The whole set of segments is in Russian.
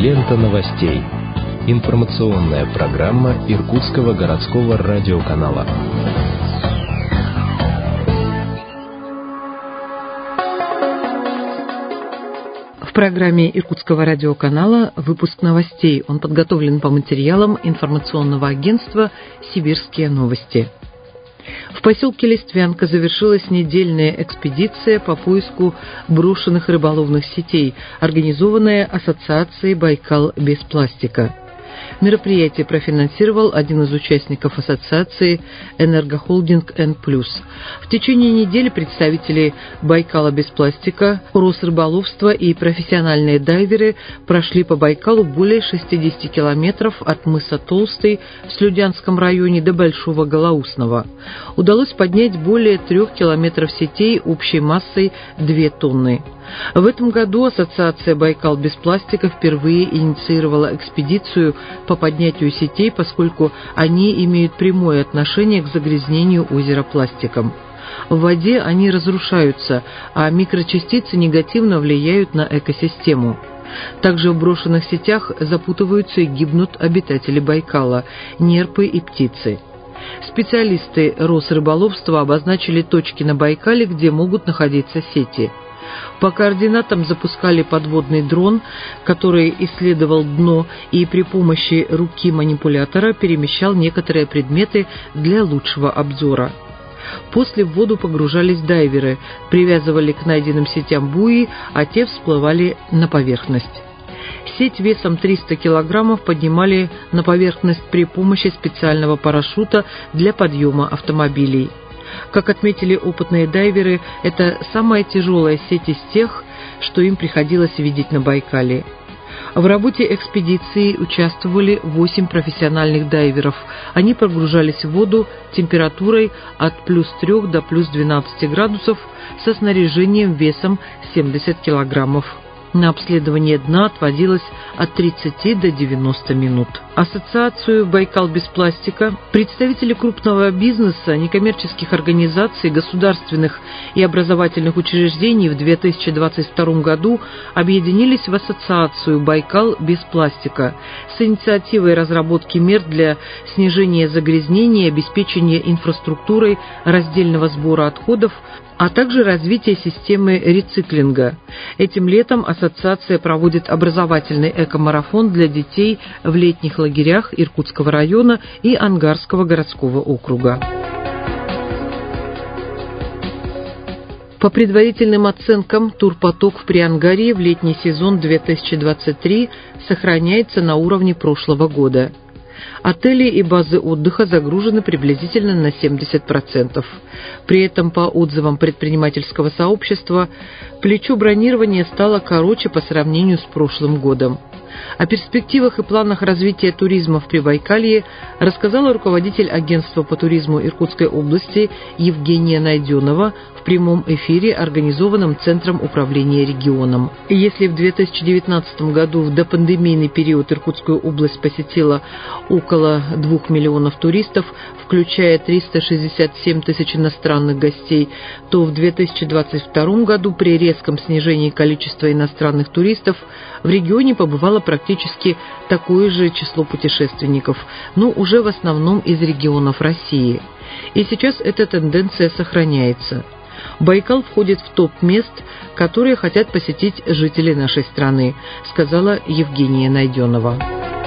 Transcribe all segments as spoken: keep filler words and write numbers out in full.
Лента новостей. Информационная программа Иркутского городского радиоканала. В программе Иркутского радиоканала выпуск новостей. Он подготовлен по материалам информационного агентства «Сибирские новости». В поселке Листвянка завершилась недельная экспедиция по поиску брошенных рыболовных сетей, организованная Ассоциацией «Байкал без пластика». Мероприятие профинансировал один из участников ассоциации «Энергохолдинг Н плюс». В течение недели представители «Байкала без пластика», Росрыболовства и профессиональные дайверы прошли по Байкалу более шестидесяти километров от мыса Толстый в Слюдянском районе до Большого Голоусного. Удалось поднять более трех километров сетей общей массой две тонны. В этом году Ассоциация «Байкал без пластика» впервые инициировала экспедицию по поднятию сетей, поскольку они имеют прямое отношение к загрязнению озера пластиком. В воде они разрушаются, а микрочастицы негативно влияют на экосистему. Также в брошенных сетях запутываются и гибнут обитатели Байкала – нерпы и птицы. Специалисты Росрыболовства обозначили точки на Байкале, где могут находиться сети. По координатам запускали подводный дрон, который исследовал дно и при помощи руки манипулятора перемещал некоторые предметы для лучшего обзора. После в воду погружались дайверы, привязывали к найденным сетям буи, а те всплывали на поверхность. Сеть весом триста килограммов поднимали на поверхность при помощи специального парашюта для подъема автомобилей. Как отметили опытные дайверы, это самая тяжелая сеть из тех, что им приходилось видеть на Байкале. В работе экспедиции участвовали восемь профессиональных дайверов. Они погружались в воду температурой от плюс трёх до плюс двенадцати градусов со снаряжением весом семьдесят килограммов. На обследование дна отводилось от тридцати до девяноста минут. Ассоциацию «Байкал без пластика», представители крупного бизнеса, некоммерческих организаций, государственных и образовательных учреждений в две тысячи двадцать втором году объединились в Ассоциацию «Байкал без пластика» с инициативой разработки мер для снижения загрязнения, обеспечения инфраструктурой раздельного сбора отходов, а также развития системы рециклинга. Этим летом ассоциация проводит образовательный экомарафон для детей в летних лагерях Иркутского района и Ангарского городского округа. По предварительным оценкам, турпоток в Приангарье в летний сезон две тысячи двадцать три сохраняется на уровне прошлого года. Отели и базы отдыха загружены приблизительно на семьдесят процентов. При этом, по отзывам предпринимательского сообщества, плечо бронирования стало короче по сравнению с прошлым годом. О перспективах и планах развития туризма в Прибайкалье рассказала руководитель агентства по туризму Иркутской области Евгения Найденова в прямом эфире, организованном Центром управления регионом. Если в две тысячи девятнадцатом году в допандемийный период Иркутскую область посетило около двух миллионов туристов, включая триста шестьдесят семь тысяч иностранных гостей, то в две тысячи двадцать втором году при резком снижении количества иностранных туристов в регионе побывало практически такое же число путешественников, но уже в основном из регионов России. И сейчас эта тенденция сохраняется. Байкал входит в топ мест, которые хотят посетить жители нашей страны, сказала Евгения Найденова.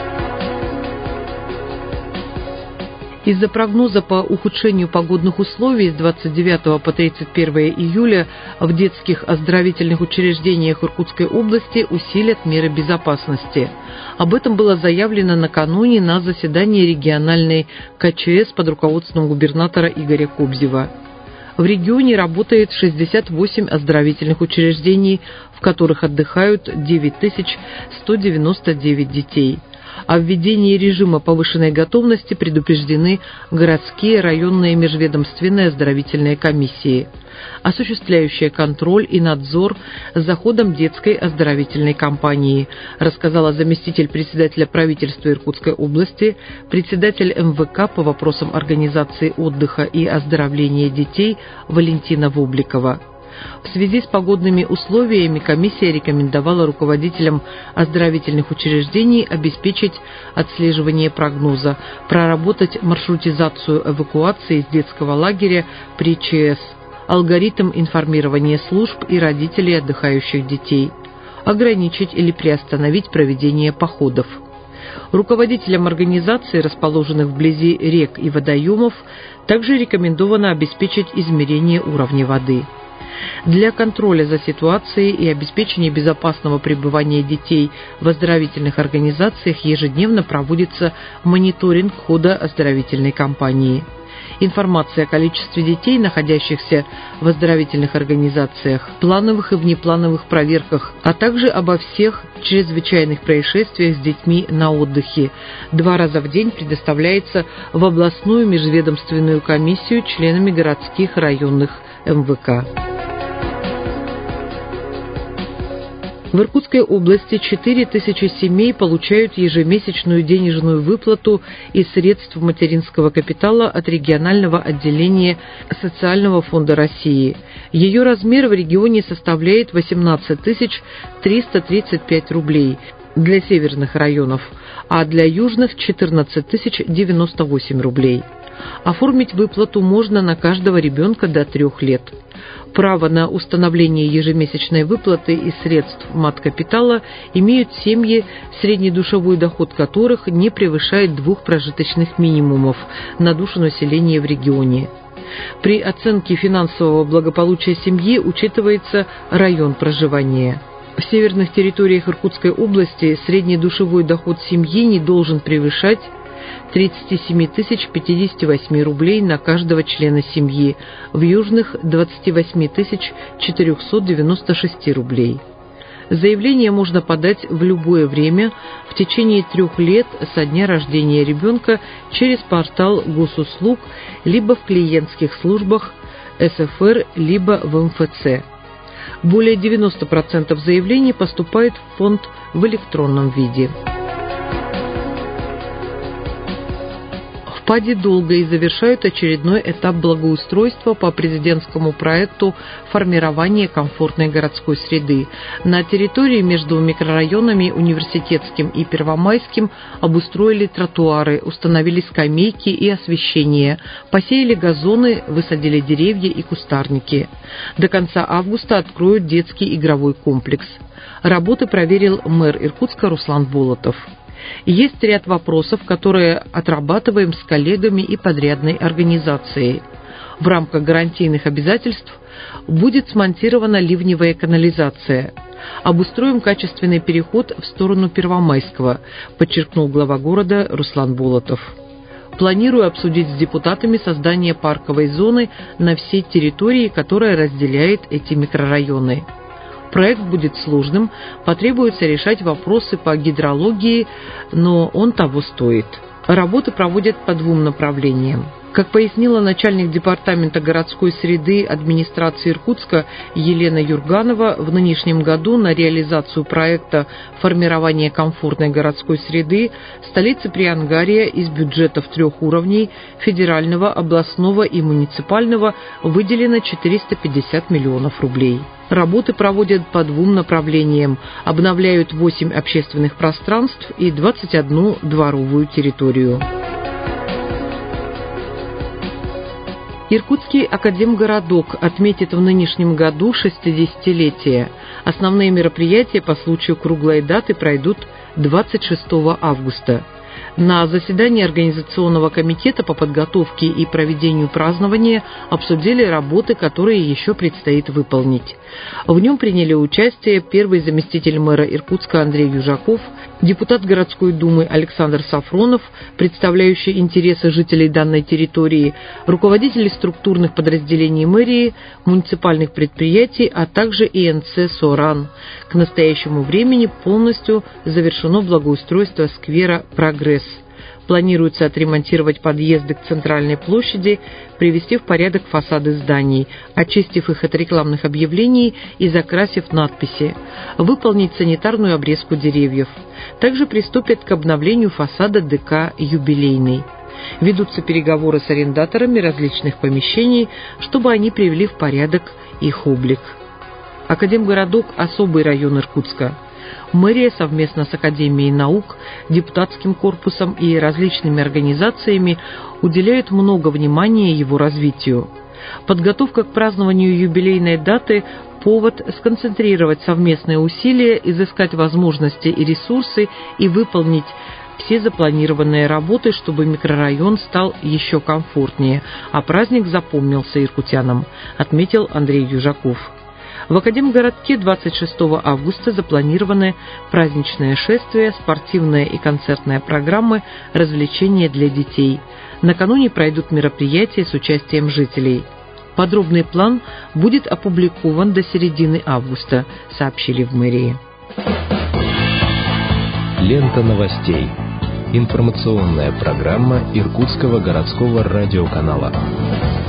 Из-за прогноза по ухудшению погодных условий с двадцать девятого по тридцать первое июля в детских оздоровительных учреждениях Иркутской области усилят меры безопасности. Об этом было заявлено накануне на заседании региональной ка че эс под руководством губернатора Игоря Кобзева. В регионе работает шестьдесят восемь оздоровительных учреждений, в которых отдыхают девять тысяч сто девяносто девять детей. О введении режима повышенной готовности предупреждены городские, районные, межведомственные оздоровительные комиссии, осуществляющие контроль и надзор за ходом детской оздоровительной кампании, рассказала заместитель председателя правительства Иркутской области, председатель эм вэ ка по вопросам организации отдыха и оздоровления детей Валентина Вобликова. В связи с погодными условиями комиссия рекомендовала руководителям оздоровительных учреждений обеспечить отслеживание прогноза, проработать маршрутизацию эвакуации из детского лагеря при ЧС, алгоритм информирования служб и родителей отдыхающих детей, ограничить или приостановить проведение походов. Руководителям организаций, расположенных вблизи рек и водоемов, также рекомендовано обеспечить измерение уровня воды. Для контроля за ситуацией и обеспечения безопасного пребывания детей в оздоровительных организациях ежедневно проводится мониторинг хода оздоровительной кампании. Информация о количестве детей, находящихся в оздоровительных организациях, плановых и внеплановых проверках, а также обо всех чрезвычайных происшествиях с детьми на отдыхе, два раза в день предоставляется в областную межведомственную комиссию членами городских районных эм вэ ка. В Иркутской области четыре тысячи семей получают ежемесячную денежную выплату из средств материнского капитала от регионального отделения Социального фонда России. Ее размер в регионе составляет восемнадцать тысяч триста тридцать пять рублей для северных районов, а для южных – четырнадцать тысяч девяносто восемь рублей. Оформить выплату можно на каждого ребенка до трех лет. Право на установление ежемесячной выплаты из средств маткапитала имеют семьи, среднедушевой доход которых не превышает двух прожиточных минимумов на душу населения в регионе. При оценке финансового благополучия семьи учитывается район проживания. В северных территориях Иркутской области среднедушевой доход семьи не должен превышать тридцать семь тысяч пятьдесят восемь рублей на каждого члена семьи, в южных – двадцать восемь тысяч четыреста девяносто шесть рублей. Заявление можно подать в любое время в течение трех лет со дня рождения ребенка через портал госуслуг либо в клиентских службах эс эф эр, либо в эм эф цэ. Более девяноста процентов заявлений поступает в фонд в электронном виде. В ПАДе Долгой завершают очередной этап благоустройства по президентскому проекту формирования комфортной городской среды. На территории между микрорайонами Университетским и Первомайским обустроили тротуары, установили скамейки и освещение, посеяли газоны, высадили деревья и кустарники. До конца августа откроют детский игровой комплекс. Работы проверил мэр Иркутска Руслан Болотов. Есть ряд вопросов, которые отрабатываем с коллегами и подрядной организацией. В рамках гарантийных обязательств будет смонтирована ливневая канализация. Обустроим качественный переход в сторону Первомайского, подчеркнул глава города Руслан Болотов. Планирую обсудить с депутатами создание парковой зоны на всей территории, которая разделяет эти микрорайоны. Проект будет сложным, потребуется решать вопросы по гидрологии, но он того стоит. Работы проводят по двум направлениям. Как пояснила начальник департамента городской среды администрации Иркутска Елена Юрганова, в нынешнем году на реализацию проекта формирования комфортной городской среды столицы Приангария из бюджетов трех уровней – федерального, областного и муниципального – выделено четыреста пятьдесят миллионов рублей. Работы проводят по двум направлениям – обновляют восемь общественных пространств и двадцать одну дворовую территорию. Иркутский академгородок отметит в нынешнем году шестидесятилетие. Основные мероприятия по случаю круглой даты пройдут двадцать шестого августа. На заседании Организационного комитета по подготовке и проведению празднования обсудили работы, которые еще предстоит выполнить. В нем приняли участие первый заместитель мэра Иркутска Андрей Южаков, депутат городской думы Александр Сафронов, представляющий интересы жителей данной территории, руководители структурных подразделений мэрии, муниципальных предприятий, а также и эн цэ «Соран». К настоящему времени полностью завершено благоустройство сквера «Прогресс». Планируется отремонтировать подъезды к центральной площади, привести в порядок фасады зданий, очистив их от рекламных объявлений и закрасив надписи, выполнить санитарную обрезку деревьев. Также приступят к обновлению фасада ДК «Юбилейный». Ведутся переговоры с арендаторами различных помещений, чтобы они привели в порядок их облик. Академгородок – особый район Иркутска. Мэрия совместно с Академией наук, депутатским корпусом и различными организациями уделяет много внимания его развитию. Подготовка к празднованию юбилейной даты – повод сконцентрировать совместные усилия, изыскать возможности и ресурсы и выполнить все запланированные работы, чтобы микрорайон стал еще комфортнее, а праздник запомнился иркутянам, отметил Андрей Южаков. В Академгородке двадцать шестого августа запланированы праздничное шествие, спортивная и концертная программы, развлечения для детей. Накануне пройдут мероприятия с участием жителей. Подробный план будет опубликован до середины августа, сообщили в мэрии. Лента новостей. Информационная программа Иркутского городского радиоканала.